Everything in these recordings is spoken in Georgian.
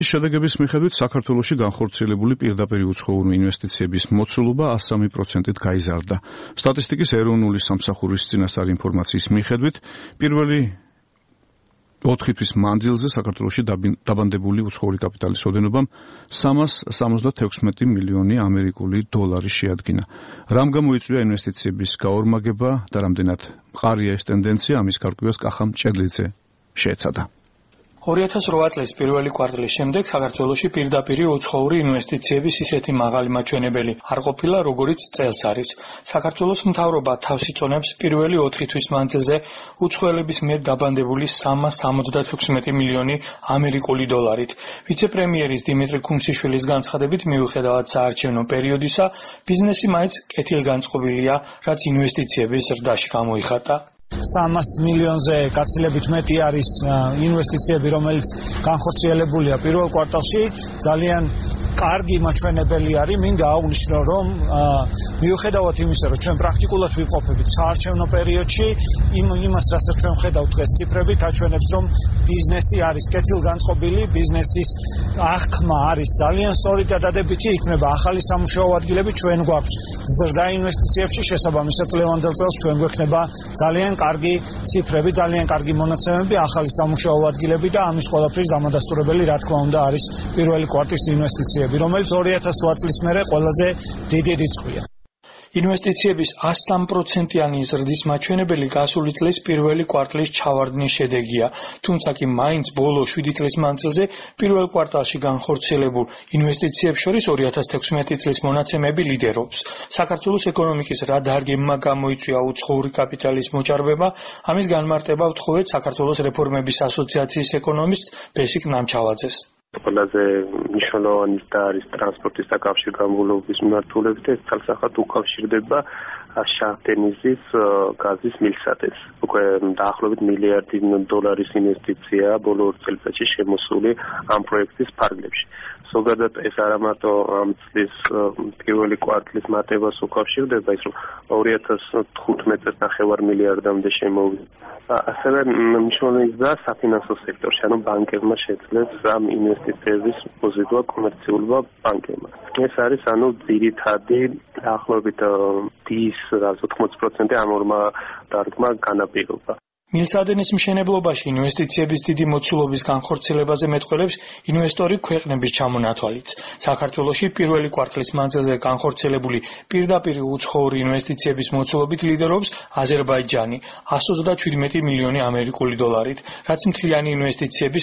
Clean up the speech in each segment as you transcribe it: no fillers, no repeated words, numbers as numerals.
აუდიტის შედეგების მიხედვით საქართველოში განხორციელებული პირდაპირ უცხოური ინვესტიციების მოცულობა 103%-ით გაიზარდა. სტატისტიკის ეროვნული სამსახურის წინასწარი ინფორმაციის მიხედვით პირველი 4 თვის მანძილზე საქართველოში დაბანდებული უცხოური კაპიტალის ოდენობამ 376 მილიონი ამერიკული დოლარი შეადგინა. რამ გამოიწვია ინვესტიციების გაორმაგება და რამდენად მყარია ეს ტენდენცია, ამის გარკვევას კახა მჭედლიძე შეეცადა. 2008 წლის პირველი კვარტალის შემდეგ საქართველოში პირდაპირ უცხოური ინვესტიციების ისეთი მაღალი მაჩვენებელი არ ყოფილა, როგორიც წელს არის. საქართველოს მთავრობა თავს იწონებს პირველი 4 თვის მანძილზე უცხოელების მიერ დაბანდებული 376 მილიონი ამერიკული დოლარით. ვიცე-პრემიერის დიმიტრი ქუმსიშვილის განცხადებით, მიუხედავად საარჩევნო პერიოდისა, ბიზნესი მაინც კეთილგანწყობილია, რაც ინვესტიციების ზრდაში გამოიხატა. 300 მილიონზე გაცილებით მეტი არის ინვესტიციები, რომელიც განხორციელებულია პირველ კვარტალში. ძალიან კარგი მაჩვენებელი არის. მინდა აღვნიშნო, რომ მიუხედავად იმისა, რომ ჩვენ პრაქტიკულად ვიმყოფებით საარჩევნო პერიოდში, იმას, რასაც ჩვენ ხედავთ დღეს ციფრებით, აჩვენებს, რომ ბიზნესი არის კეთილგანწყობილი, ბიზნესის აღქმა არის ძალიან სწორი და დადებითი, იქნება ახალი სამუშაო ადგილები, ჩვენ გვაქვს ზრდა ინვესტიციებში, შესაბამისად წლევანდელ წელს ჩვენ გვექნება ძალიან კარგი ციფრები, ძალიან კარგი მონაცემები, ახალი სამუშაო ადგილები და ამის ყველაფრის დამადასტურებელი, რა თქმა უნდა, არის პირველი კვარტლის ინვესტიციები, რომელიც 2008 წლის მერე ყველაზე დიდი რიცხვია. ინვესტიციების 103%-იანი ზრდის მაჩვენებელი გასული წლის პირველი კვარტლის ჩავარდნის შედეგია, თუმცა კი მაინც ბოლო 7 წლის მანძილზე პირველ კვარტალში განხორციელებულ ინვესტიციებს შორის 2016 წლის მონაცემები ლიდერობს. საქართველოს ეკონომიკის რა დარგებმა გამოიწვია უცხოური კაპიტალის მოჭარბება, ამის განმარტება ვთხოვეთ საქართველოს რეფორმების ასოციაციის ეკონომისტ ბესიკ ნამჩავაძეს. ყველაზე მნიშვნელოვანი და არის ტრანსპორტის და კავშირგამოვლობის მიმართულებით, ეს ცალსახად უკავშირდება შაჰ-დენიზის გაზის მილსადენს. უკვე დაახლოებით მილიარდი დოლარის ინვესტიცია ბოლო 2 წელიწადში შემოსული ამ პროექტის ფარგლებში. ზოგადად ეს არა მარტო ამ წლის პირველი კვარტლის მატებას უკავშირდება, ის რომ 2015 წელს 9 მილიარდამდე შემოვიდა. ასევე მნიშვნელოვანია საფინანსო სექტორში, ანუ ბანკებმა შეძლეს ამ ინვესტიციების მოზიდვა კომერციულმა ბანკებმა. ეს არის ანუ ძირითადი დაახლოებით 80% ამ ორმა დარგმა განაპირობა. მილსადენის მშენებლობაში ინვესტიციების დიდი მოცულობის განხორციელებაზე მეტყველებს ინვესტორი ქვეყნების ჩამონათვალიც. საქართველოში პირველი კვარტლის მანძილზე განხორციელებული პირდაპირ უცხოური ინვესტიციების მოცულობით ლიდერობს აზერბაიჯანი 137 მილიონი ამერიკული დოლარით, რაც მთლიანი ინვესტიციების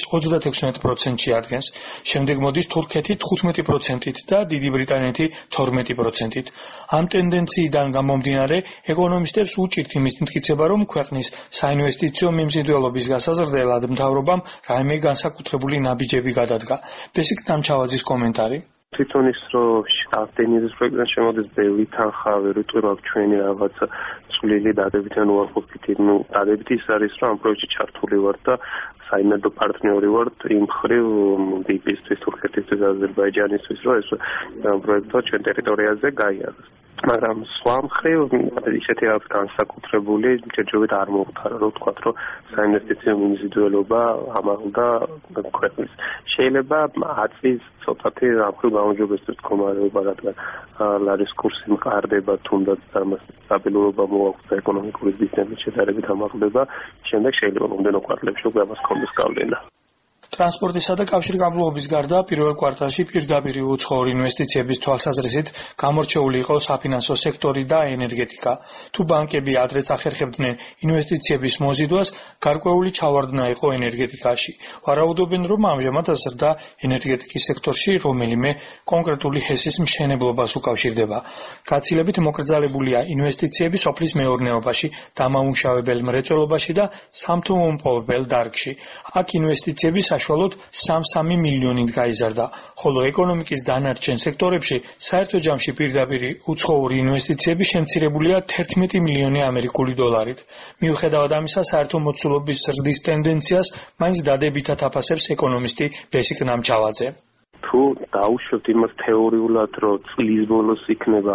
36%-ში ადგენს. შემდეგ მოდის თურქეთი 15%-ით და დიდი ბრიტანეთი 12%-ით. ამ ტენდენციიდან გამომდინარე, ეკონომისტებს უჭირთ იმის მტკიცება, რომ ქვეყნის საინვესტიციო მიმზიდველობის გასაზრდელად მთავრობამ რაიმე განსაკუთრებული ნაბიჯები გადადგა. ბესიკ ნამჩავაძის კომენტარი. თვითონ ის რომ შაჰ-დენიზის პროექტიდან შემოდის ბევრი თანხა, ვერ ვიტყვი მაგ ჩვენი რაღაც წვლილი დადებითი ან უარყოფითი, დადებითი ის არის, რომ ამ პროექტში ჩართული ვარ და საიმედო პარტნიორი ვარ იმ მხრივ ბიბისთვის, თურქეთისთვის, აზერბაიჯანისთვის, რომ ეს პროექტი ჩვენ ტერიტორიაზე გაიაროს. მაგრამ სხვა მხრივ ისეთი რაღაც განსაკუთრებული ჯერჯერობით არ მოხდარა, რომ ვთქვათ, რომ საინვესტიციო მიმზიდველობა ამაღლდა ქვეყნის. შეიძლება აწვის ცოტათი ამ მხრივ გაუმჯობესდეს მდგომარეობა, რადგან ლარის კურსი მყარდება, თუნდაც სტაბილურობა მოაქვს და ეკონომიკური დისციპლინის შედარებით ამაღლდება, შემდეგ შეიძლება მომდენო კვარტლებში უკვე ამას კონდეს გავლენა. ტრანსპორტისა და კავშირგაბმულობის გარდა პირველ კვარტალში პირდაპირ უცხოური ინვესტიციების თვალსაზრისით გამორჩეული იყო საფინანსო სექტორი და ენერგეტიკა. თუ ბანკები ადრეც ახერხებდნენ ინვესტიციების მოზიდვას, გარკვეული ჩავარდნა იყო ენერგეტიკაში. ვარაუდობენ, რომ ამჟამად ზრდა ენერგეტიკის სექტორში რომელიმე კონკრეტული ჰესის მშენებლობას უკავშირდება. გაცილებით მოკრძალებულია ინვესტიციები სოფლის მეურნეობაში, დამამუშავებელ მრეწველობაში და სამთო-მომპოვებელ დარგში. აქ ინვესტიციები საშუალოდ 3 მილიონით გაიზარდა, ხოლო ეკონომიკის დანარჩენ სექტორებში საერთო ჯამში პირდაპირ უცხოური ინვესტიციები შემცირებულია 11 მილიონი ამერიკული დოლარით. მიუხედავად ამისა, საერთო მოცულობის ზრდის ტენდენციას მაინც დადებითად აფასებს ეკონომისტი ბესიკ ნამჩავაძე. თუ დაუშვებთ იმას თეორიულად, რომ წლის ბოლოს იქნება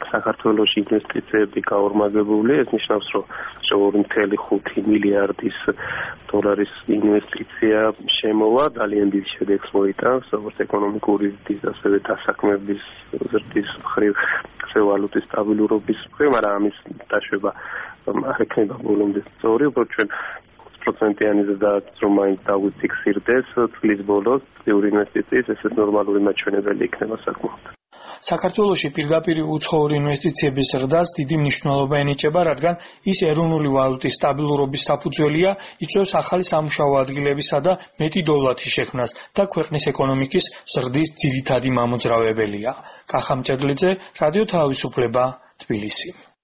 საქართველოში ინვესტიციები გაორმაგებული, ეს ნიშნავს, რომ 2.5 მილიარდის დოლარის ინვესტიცია შემოვა, ძალიან დიდ შედეგს მოიტანს, როგორც ეკონომიკური ზრდის, ასევე დასაქმების ზრდის მხრივ, ასევე ვალუტის სტაბილურობის მხრივ, მაგრამ ამის დაშვება არ ექნება ბოლომდე სწორი, უბრალოდ ჩვენ 20%-იანი ზრდაც რომ მაინც დავიფიქსირდეს წლის ბოლოს წლიური ინვესტიციის, ესეც ნორმალური მაჩვენებელი იქნება საკმაოდ. საქართველოში პირდაპირ უცხოური ინვესტიციების ზრდას დიდი მნიშვნელობა ენიჭება, რადგან ის ეროვნული ვალუტის სტაბილურობის საფუძველია, იწვევს ახალი სამუშაო ადგილებისა და მეტი დოვლათის შექმნას და ქვეყნის ეკონომიკის ზრდის ძირითადი მამოძრავებელია. კახა მჭედლიძე, რადიო თავისუფლება, თბილისი.